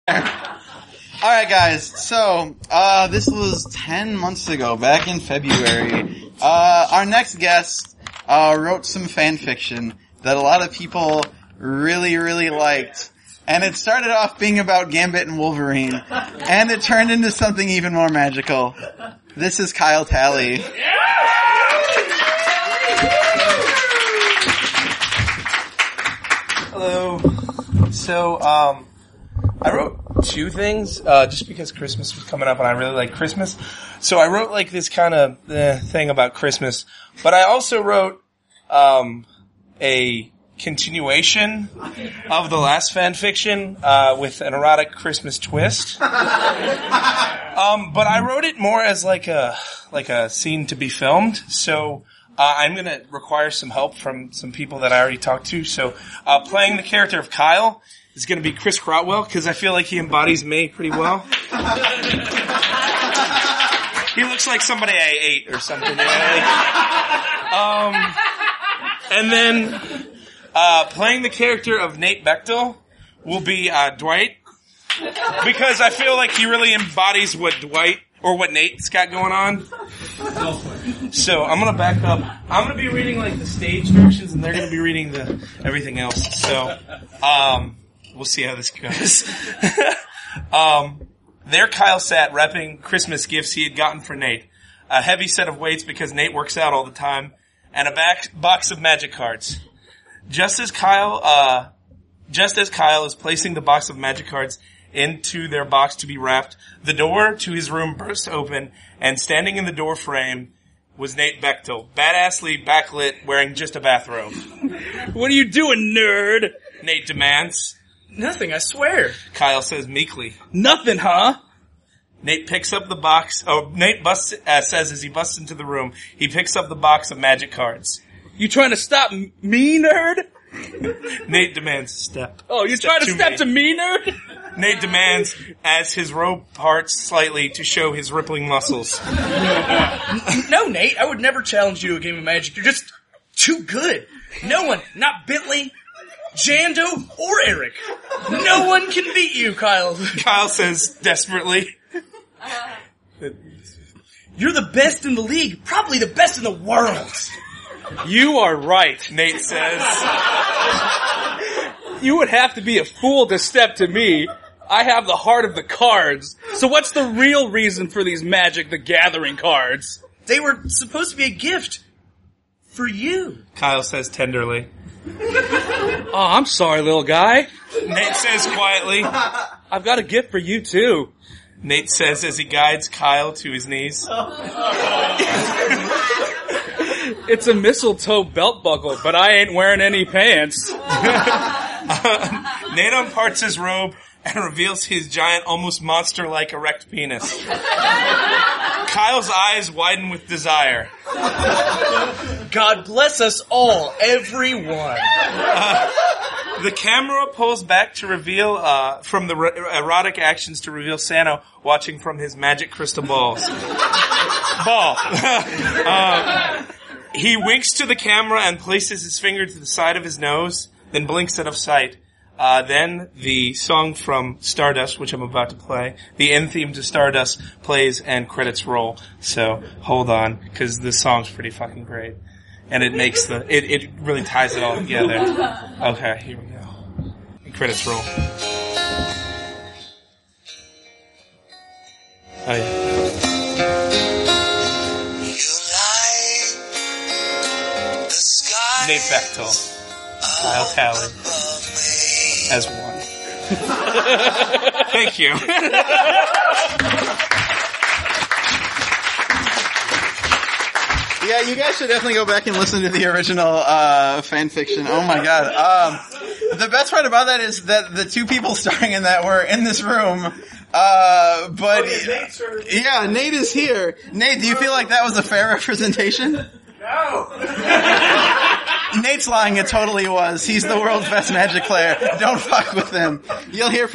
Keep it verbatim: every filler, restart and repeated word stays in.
Alright guys, so, uh, this was ten months ago, back in February. Uh, our next guest, uh, wrote some fan fiction that a lot of people really, really liked. And it started off being about Gambit and Wolverine, and it turned into something even more magical. This is Kyle Talley. Hello. So, um, I wrote two things, uh, just because Christmas was coming up and I really like Christmas. So I wrote like this kind of eh, thing about Christmas, but I also wrote, um, a continuation of the last fan fiction, uh, with an erotic Christmas twist. Um, but I wrote it more as like a, like a scene to be filmed. So, uh, I'm gonna require some help from some people that I already talked to. So, uh, playing the character of Kyle is going to be Chris Crotwell, because I feel like he embodies me pretty well. He looks like somebody I ate or something. You know, like, um, and then uh, playing the character of Nate Bechtel will be uh, Dwight, because I feel like he really embodies what Dwight or what Nate's got going on. So I'm going to back up. I'm going to be reading like the stage directions, and they're going to be reading the everything else. So. Um, We'll see how this goes. um, there Kyle sat wrapping Christmas gifts he had gotten for Nate. A heavy set of weights because Nate works out all the time, and a back, box of magic cards. Just as Kyle, uh, just as Kyle is placing the box of magic cards into their box to be wrapped, the door to his room burst open, and standing in the door frame was Nate Bechtel, badassly backlit, wearing just a bathrobe. What are you doing, nerd? Nate demands. Nothing, I swear. Kyle says meekly. Nothing, huh? Nate picks up the box. Oh, Nate busts, uh, says as he busts into the room, he picks up the box of magic cards. You trying to stop m- me, nerd? Nate demands step. Oh, you step trying to, to step me. to me, nerd? Nate demands as his robe parts slightly to show his rippling muscles. No, Nate, I would never challenge you to a game of magic. You're just too good. No one, not Bentley, Jando, or Eric. No one can beat you, Kyle. Kyle says desperately. You're the best in the league, probably the best in the world. You are right, Nate says. You would have to be a fool to step to me. I have the heart of the cards. So what's the real reason for these Magic the Gathering cards? They were supposed to be a gift for you. Kyle says tenderly. Oh, I'm sorry, little guy. Nate says quietly. I've got a gift for you, too. Nate says as he guides Kyle to his knees. It's a mistletoe belt buckle, but I ain't wearing any pants. um, Nate unparts his robe and reveals his giant, almost monster-like erect penis. Kyle's eyes widen with desire. God bless us all, everyone. Uh, the camera pulls back to reveal, uh, from the r- erotic actions to reveal Santa watching from his magic crystal balls. Ball. um, he winks to the camera and places his finger to the side of his nose, then blinks out of sight. Uh, then the song from Stardust, which I'm about to play, the end theme to Stardust plays and credits roll. So hold on, because this song's pretty fucking great. And it makes the, it, it really ties it all together. Okay, here we go. And credits roll. Oh yeah. Nate Bechtel. Kyle Talley. As one. Thank you. Yeah, you guys should definitely go back and listen to the original uh fan fiction. Oh my god. Um the best part about that is that the two people starring in that were in this room. Uh but Oh, yeah, yeah, Nate is here. Nate, do you feel like that was a fair representation? No. Nate's lying, it totally was. He's the world's best Magic player. Don't fuck with him. You'll hear